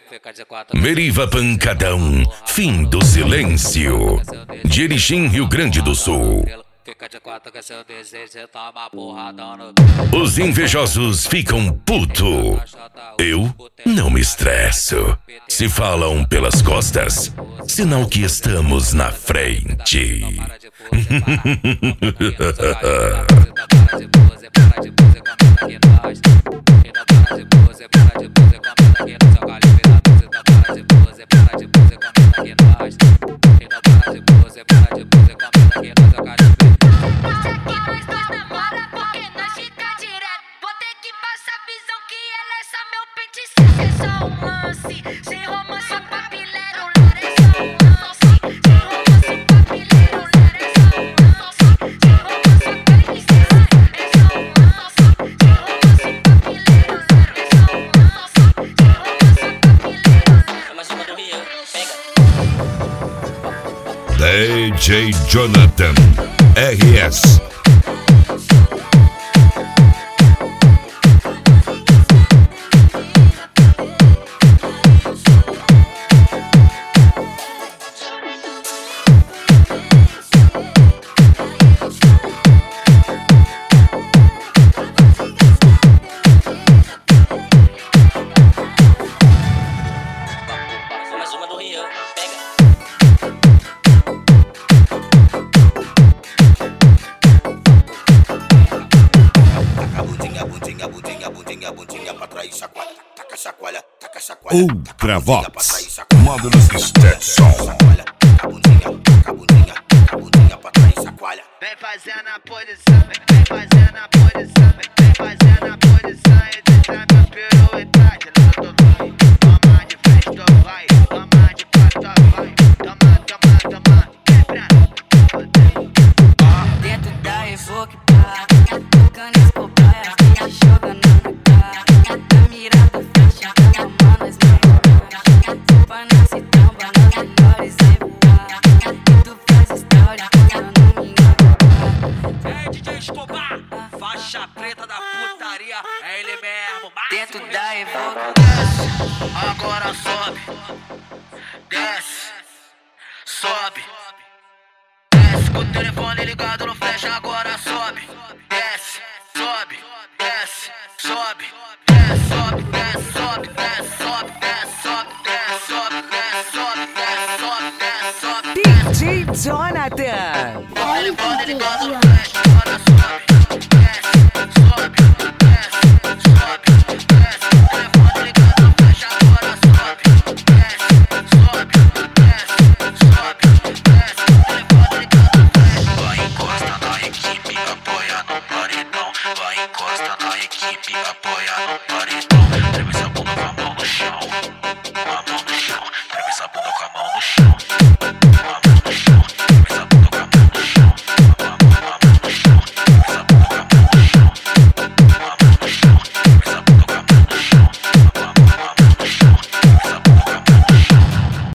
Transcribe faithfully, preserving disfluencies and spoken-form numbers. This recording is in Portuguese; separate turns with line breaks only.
Meriva Pancadão, fim do silêncio. De Erechim, Rio Grande do Sul. Os invejosos ficam puto. Eu não me estresso. Se falam pelas costas, sinal que estamos na frente. D J Jonathan R S. Ultravox Módulos Stetson.
Vem fazendo a posição, vem fazendo a posição, vem fazendo a posição e deixa minha piruetade. Lá tu vai, toma de frente tu vai, toma de quatro vai, toma, toma, toma, quebrando.
Dentro da Evoque, pá, tocando escobaia, jogando na cara, tá mirando flecha, tomando as minhas, pança e tamba, nas melhores evoar, tu faz história, eu não me engano.
É D J Escobar, faixa preta da putaria, é ele mesmo.
Dentro da Evoque,
agora sobe, desce, sobe, desce com o telefone ligado no flash, agora sobe, desce, sobe, desce, sobe, desce, sobe, desce, sobe, desce, sobe, desce, sobe, desce, sobe, desce, sobe, desce, sobe, desce, sobe,
D J Jonathan.
telefone ligado no flash, agora sobe, desce, sobe, desce, sobe, desce, telefone ligado no flash, agora sobe, desce, sobe, desce, sobe, desce, telefone ligado no flash. Vai encosta na equipe, apoia no paredão. Vai encosta na equipe, apoia no paredão. Treme essa bunda com a mão no chão, com a mão